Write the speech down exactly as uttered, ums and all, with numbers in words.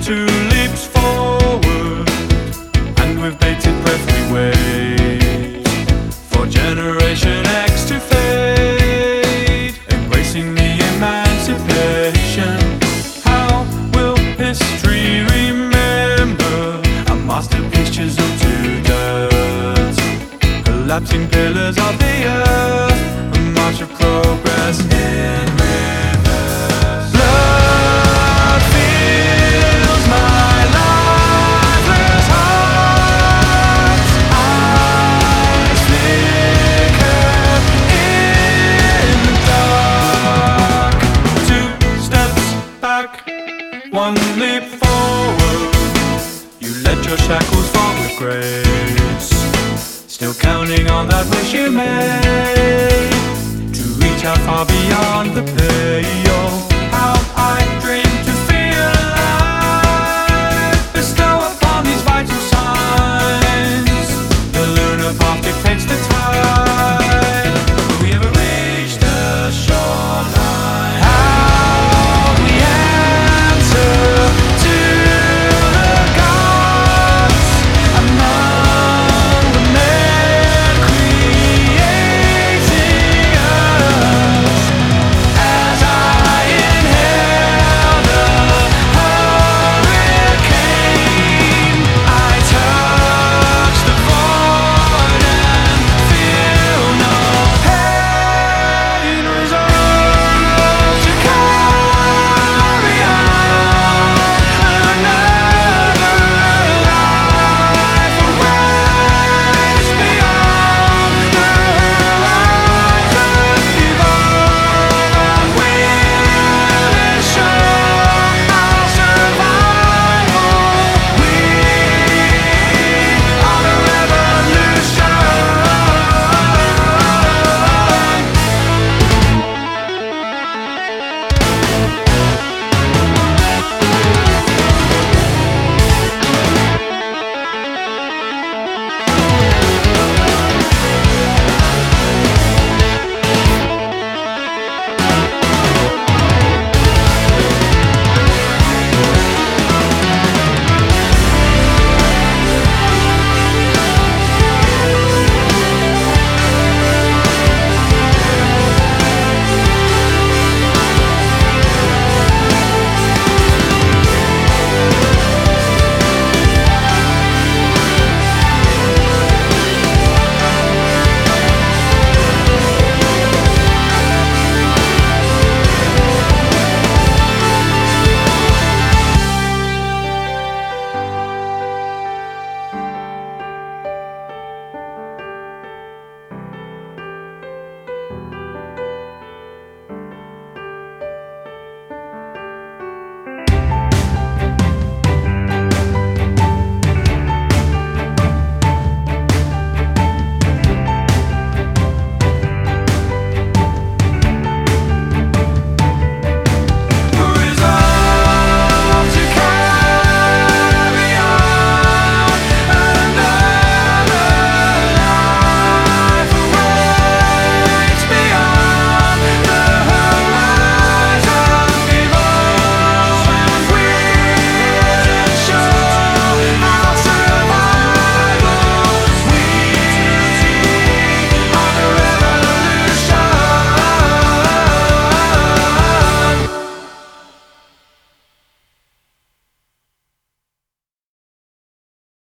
two leaps forward, and with bated breath we wait for Generation X to fade, embracing the emancipation. How will history remember a masterpiece chiseled to dirt, collapsing pillars of the earth, a march of progress in reverse? Blood fills my lifeless heart, eyes flicker in the dark. Two steps back, one leap forward. You let your shackles fall with grace, still counting on that wish you made to reach out far beyond the pale.